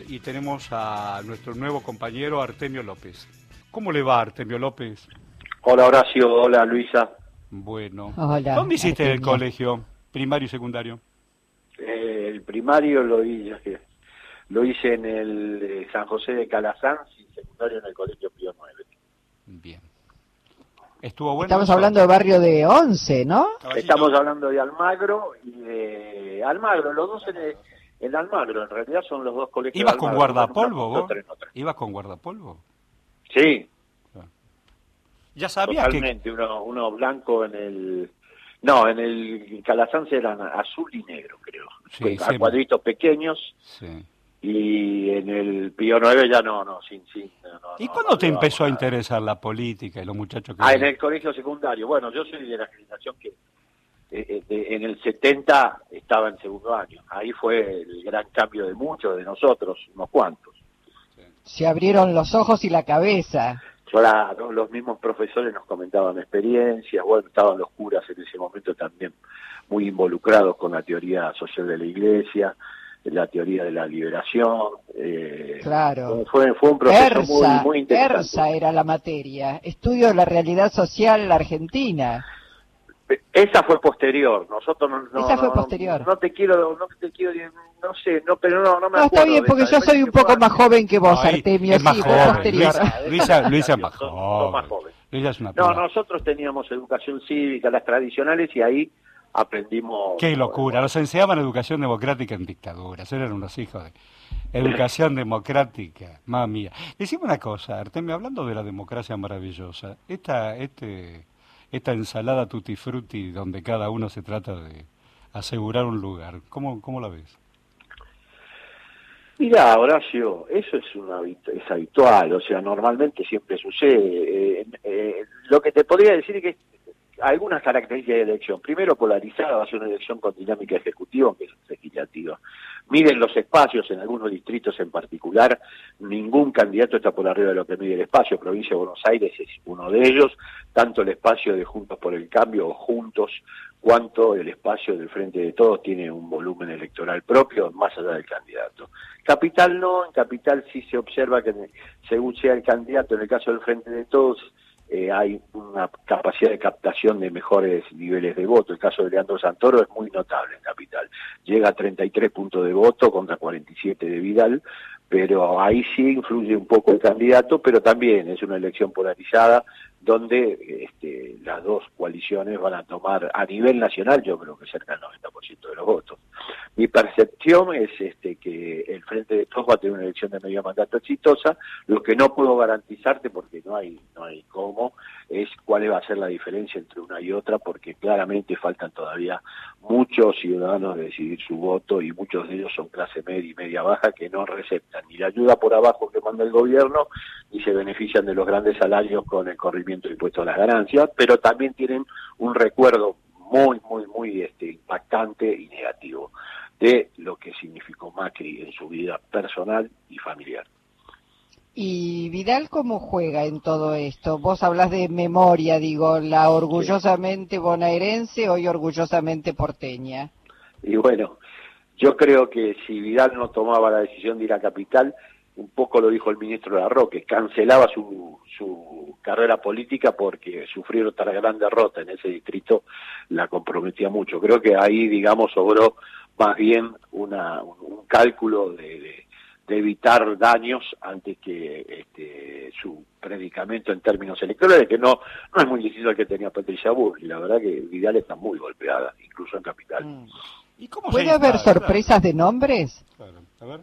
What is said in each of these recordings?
y tenemos a nuestro nuevo compañero Artemio López. ¿Cómo le va, Artemio López? Hola Horacio, hola Luisa. Bueno, Hola, ¿dónde hiciste el Artemio. colegio? ¿Primario y secundario? El primario lo hice en el San José de Calasanz y secundario en el Colegio Pío 9. Bien. ¿Estuvo bueno Estamos eso? hablando de barrio de Once, ¿no? Caballito. Estamos hablando de Almagro y de Almagro, los dos en Almagro, en realidad son los dos colegios ¿Ibas de con Almagro. guardapolvo Uno, vos? otro en otra. ¿Ibas con guardapolvo? Sí, Ya sabías totalmente, uno blanco en el... No, en el Calasanz eran azul y negro, creo. Sí, A cuadritos pequeños. Sí. Y en el Pío 9 ya no. ¿Y cuándo te no empezó a nada. interesar la política y los muchachos que... En el colegio secundario. Bueno, yo soy de la generación que en el 70 estaba en segundo año. Ahí fue el gran cambio de muchos, de nosotros, unos cuantos. Se abrieron los ojos y la cabeza. Claro, los mismos profesores nos comentaban experiencias, bueno, estaban los curas en ese momento también muy involucrados con la teoría social de la Iglesia, la teoría de la liberación. Claro. Fue un proceso muy interesante. ERSA era la materia, estudio de la realidad social argentina. Esa fue posterior, nosotros Esa fue posterior. no sé, pero no me No, acuerdo. está bien, de porque esa, yo me soy parece un que fue poco más antes. joven que vos, No, ahí Artemio, es más sí, fue joven. posterior. Luisa es más Sos joven. más joven. Luisa es una No, piba. nosotros teníamos educación cívica, las tradicionales, y ahí aprendimos... Qué locura, nos enseñaban educación democrática en dictaduras, eran unos hijos de educación democrática, mamma mía. Decime una cosa, Artemio, hablando de la democracia maravillosa, esta ensalada tutti frutti donde cada uno se trata de asegurar un lugar, ¿cómo la ves? Mirá, Horacio, eso es habitual, o sea, normalmente siempre sucede. Lo que te podría decir es que algunas características de elección. Primero, polarizada, va a ser una elección con dinámica ejecutiva, aunque es legislativa. Miden los espacios en algunos distritos en particular. Ningún candidato está por arriba de lo que mide el espacio. Provincia de Buenos Aires es uno de ellos. Tanto el espacio de Juntos por el Cambio o Juntos, cuanto el espacio del Frente de Todos tiene un volumen electoral propio, más allá del candidato. Capital no, en Capital sí se observa que según sea el candidato, en el caso del Frente de Todos, hay una capacidad de captación de mejores niveles de voto. El caso de Leandro Santoro es muy notable en Capital. Llega a 33 puntos de voto contra 47 de Vidal, pero ahí sí influye un poco el candidato, pero también es una elección polarizada donde las dos coaliciones van a tomar a nivel nacional, yo creo que cerca del 90% de los votos. Mi percepción es que el Frente de Todos va a tener una elección de medio mandato exitosa. Lo que no puedo garantizarte, porque no hay cómo, es cuál va a ser la diferencia entre una y otra, porque claramente faltan todavía muchos ciudadanos de decidir su voto, y muchos de ellos son clase media y media baja que no receptan ni la ayuda por abajo que manda el gobierno, ni se benefician de los grandes salarios con el corrimiento de impuestos a las ganancias, pero también tienen un recuerdo muy impactante y negativo de lo que significó Macri en su vida personal y familiar. ¿Y Vidal cómo juega en todo esto? Vos hablas de memoria, digo, la orgullosamente bonaerense, hoy orgullosamente porteña. Y bueno, yo creo que si Vidal no tomaba la decisión de ir a Capital, un poco lo dijo el ministro Larroque, cancelaba su carrera política porque sufrir otra gran derrota en ese distrito la comprometía mucho. Creo que ahí, digamos, sobró más bien un cálculo de evitar daños antes que su predicamento en términos electorales, que no es muy distinto al que tenía Patricia Bullrich. La verdad que Vidal está muy golpeada, incluso en Capital. ¿Y cómo ¿Puede se haber instala? sorpresas de nombres? Claro. A ver.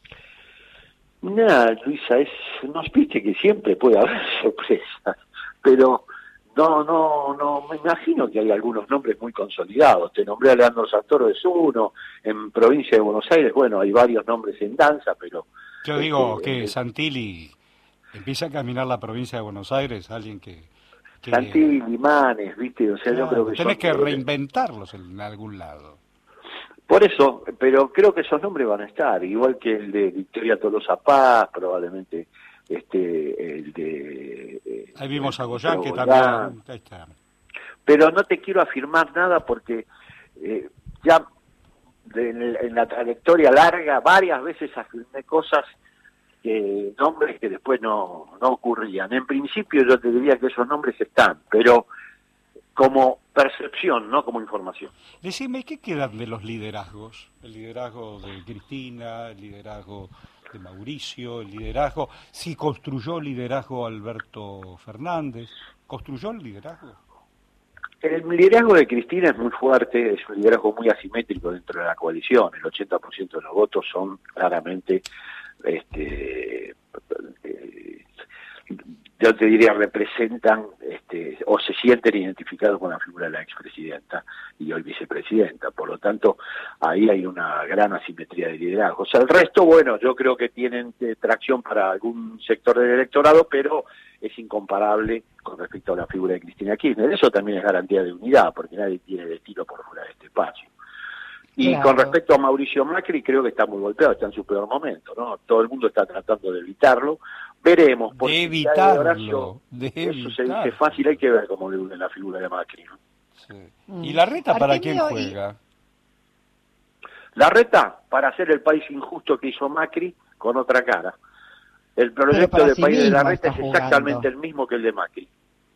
Nada, Luisa, no viste que siempre puede haber sorpresas, pero no, me imagino que hay algunos nombres muy consolidados. Te nombré a Leandro Santoro, es uno. En provincia de Buenos Aires, bueno, hay varios nombres en danza, pero... Yo digo que Santilli empieza a caminar la provincia de Buenos Aires, alguien que Santilli, Limanes, viste, o sea, yo creo que tenés que reinventarlos en algún lado. Por eso, pero creo que esos nombres van a estar, igual que el de Victoria Tolosa Paz, probablemente el de... Ahí vimos a Goyán, que Goyán. también... Ahí está. Pero no te quiero afirmar nada porque ya en la trayectoria larga, varias veces afirmé cosas, nombres que después no ocurrían. En principio yo te diría que esos nombres están, pero como percepción, no como información. Decime, ¿qué quedan de los liderazgos? El liderazgo de Cristina, el liderazgo de Mauricio, el liderazgo... Si construyó el liderazgo Alberto Fernández, ¿construyó el liderazgo? El liderazgo de Cristina es muy fuerte, es un liderazgo muy asimétrico dentro de la coalición. El 80% de los votos son claramente, yo te diría, representan o se sienten identificados con la figura de la expresidenta y hoy vicepresidenta. Por lo tanto, ahí hay una gran asimetría de liderazgo. O sea, el resto, bueno, yo creo que tienen tracción para algún sector del electorado, pero es incomparable con respecto a la figura de Cristina Kirchner. Eso también es garantía de unidad, porque nadie tiene destino por fuera de este espacio. Y claro. Con respecto a Mauricio Macri, creo que está muy golpeado, está en su peor momento, ¿no? Todo el mundo está tratando de evitarlo. Veremos. De evitarlo. Eso se dice fácil, hay que ver cómo le une la figura de Macri, ¿no? Sí. ¿Y la reta para Artemio, quién juega? La reta, para hacer el país injusto que hizo Macri, con otra cara. El proyecto del país de la reta es exactamente el mismo que el de Macri.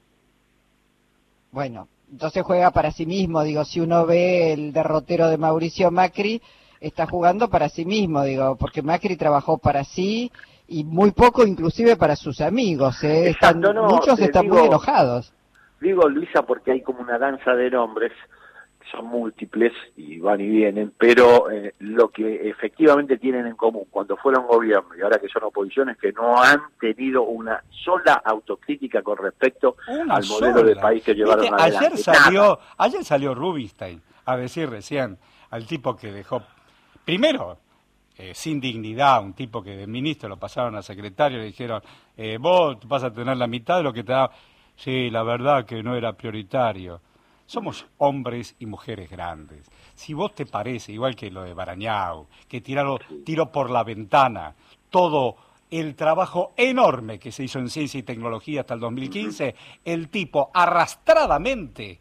Bueno, entonces juega para sí mismo, digo, si uno ve el derrotero de Mauricio Macri, está jugando para sí mismo, digo, porque Macri trabajó para sí y muy poco inclusive para sus amigos, Exacto, muchos están muy enojados. Digo, Luisa, porque hay como una danza de nombres, son múltiples y van y vienen, pero lo que efectivamente tienen en común cuando fueron gobierno y ahora que son oposición es que no han tenido una sola autocrítica con respecto al modelo de país que llevaron adelante. Ayer salió Rubinstein a decir recién al tipo que dejó, primero, sin dignidad, un tipo que de ministro lo pasaron a secretario, le dijeron, vos vas a tener la mitad de lo que te da. Sí, la verdad que no era prioritario. Somos hombres y mujeres grandes. Si vos te parece, igual que lo de Barañao, que tiró por la ventana todo el trabajo enorme que se hizo en ciencia y tecnología hasta el 2015, el tipo arrastradamente,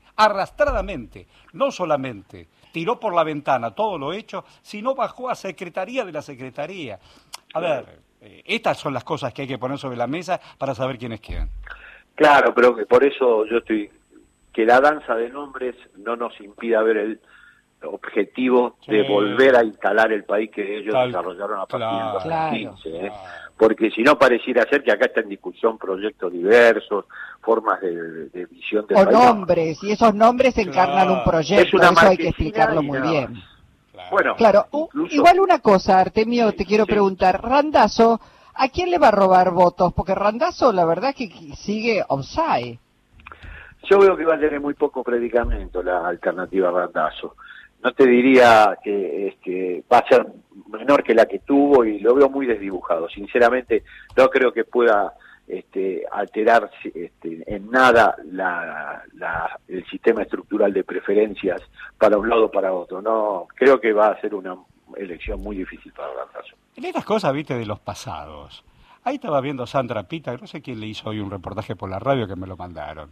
no solamente tiró por la ventana todo lo hecho, sino bajó a secretaría de la secretaría. A ver, estas son las cosas que hay que poner sobre la mesa para saber quién es quién. Claro, pero que por eso yo estoy... que la danza de nombres no nos impida ver el objetivo de volver a instalar el país que ellos desarrollaron a partir del 2015. Porque si no pareciera ser que acá está en discusión proyectos diversos, formas de visión del país. O nombres, y esos nombres encarnan un proyecto, eso hay que explicarlo muy bien. Bueno, claro, incluso... igual una cosa, Artemio, te quiero preguntar, Randazzo, ¿a quién le va a robar votos? Porque Randazzo, la verdad es que sigue offside. Yo veo que va a tener muy poco predicamento la alternativa Randazzo. No te diría que va a ser menor que la que tuvo y lo veo muy desdibujado. Sinceramente, no creo que pueda alterar en nada el sistema estructural de preferencias para un lado o para otro. No, creo que va a ser una elección muy difícil para Randazzo. En estas cosas, viste, de los pasados. Ahí estaba viendo Sandra Pita, no sé quién le hizo hoy un reportaje por la radio que me lo mandaron.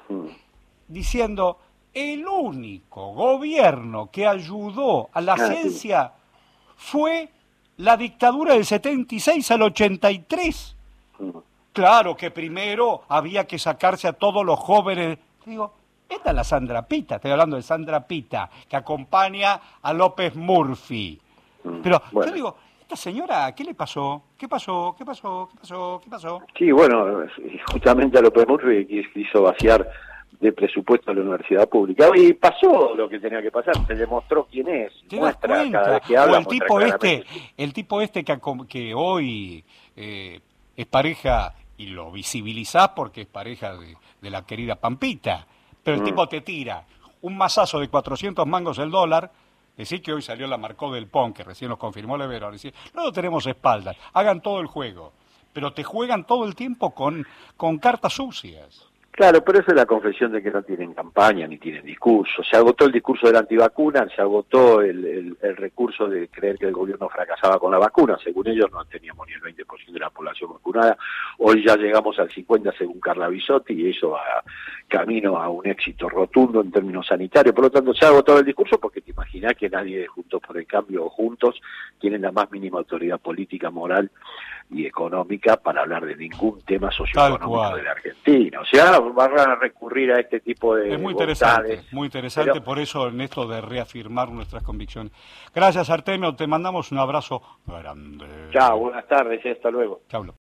Diciendo, el único gobierno que ayudó a la ciencia fue la dictadura del 76 al 83. Claro que primero había que sacarse a todos los jóvenes. Digo, esta es la Sandra Pita, estoy hablando de Sandra Pita, que acompaña a López Murphy. Pero yo digo, esta señora, ¿qué le pasó? ¿Qué pasó? Sí, bueno, justamente a López Murphy quiso vaciar de presupuesto a la universidad pública. Y pasó lo que tenía que pasar, se demostró quién es, muestra cada vez que habla. O el tipo que hoy es pareja, y lo visibilizás porque es pareja de la querida Pampita, pero el tipo te tira un mazazo de 400 mangos el dólar. Decir que hoy salió la Marcó del PON, que recién nos confirmó Levero, decir, no tenemos espaldas, hagan todo el juego, pero te juegan todo el tiempo con cartas sucias. Claro, pero esa es la confesión de que no tienen campaña ni tienen discurso. Se agotó el discurso de la antivacuna, se agotó el recurso de creer que el gobierno fracasaba con la vacuna. Según ellos no teníamos ni el 20% de la población vacunada. Hoy ya llegamos al 50% según Carla Bisotti y eso va camino a un éxito rotundo en términos sanitarios. Por lo tanto, se ha agotado el discurso porque te imaginás que nadie de Juntos por el Cambio o Juntos tienen la más mínima autoridad política, moral y económica para hablar de ningún tema socioeconómico de la Argentina. O sea, van a recurrir a este tipo de es muy interesante, pero, por eso en esto de reafirmar nuestras convicciones. Gracias, Artemio, te mandamos un abrazo grande. Chao, buenas tardes y hasta luego. Chao.